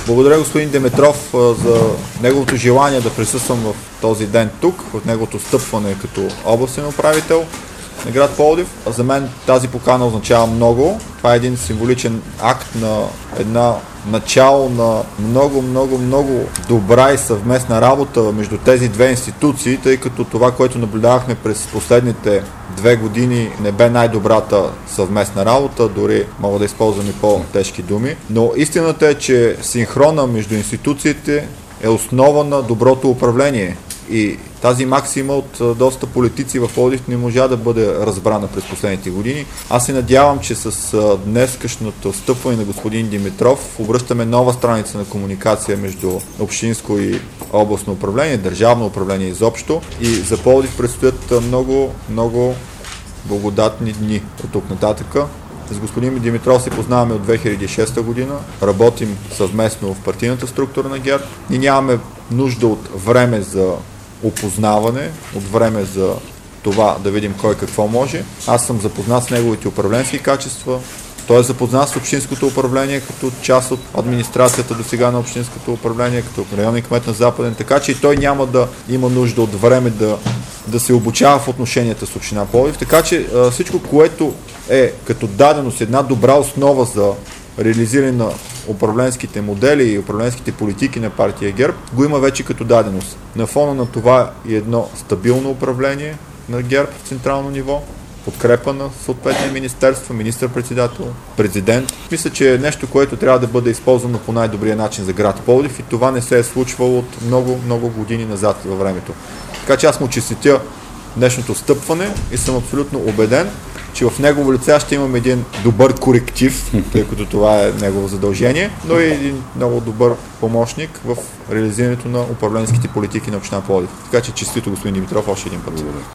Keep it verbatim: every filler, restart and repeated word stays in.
Благодаря господин Димитров за неговото желание да присъствам в този ден тук, в неговото стъпване като областен управител на град Пловдив. За мен тази покана означава много. Това е един символичен акт на една начало на много, много, много добра и съвместна работа между тези две институции, тъй като това, което наблюдавахме през последните две години, не бе най-добрата съвместна работа, дори мога да използвам и по-тежки думи. Но истината е, че синхрона между институциите е основа на доброто управление. И тази максима от доста политици в Пловдив не можа да бъде разбрана през последните години. Аз се надявам, че с днескашното стъпване на господин Димитров обръщаме нова страница на комуникация между общинско и областно управление, държавно управление изобщо. И за Пловдив предстоят много, много благодатни дни от тук нататъка. С господин Димитров се познаваме от две хиляди и шеста година, работим съвместно в партийната структура на ГЕРБ и нямаме нужда от време за опознаване, от време за това да видим кой какво може. Аз съм запознат с неговите управленски качества, той е запознат с общинското управление като част от администрацията до сега на общинското управление, като районен кмет на Западен, така че и той няма да има нужда от време да, да се обучава в отношенията с община Пловдив, така че всичко, което е като даденост, една добра основа за реализиране на управленските модели и управленските политики на партия ГЕРБ, го има вече като даденост. На фона на това и едно стабилно управление на ГЕРБ в централно ниво, подкрепа на съответни министерства, министър-председател, президент. Мисля, че е нещо, което трябва да бъде използвано по най-добрия начин за град Пловдив и това не се е случвало от много, много години назад във времето. Така че аз му честитя днешното стъпване и съм абсолютно убеден, че в негово лице ще имаме един добър коректив, тъй като това е негово задължение, но и един много добър помощник в реализирането на управленските политики на община Пловдив. Така че честито господин Димитров още един път.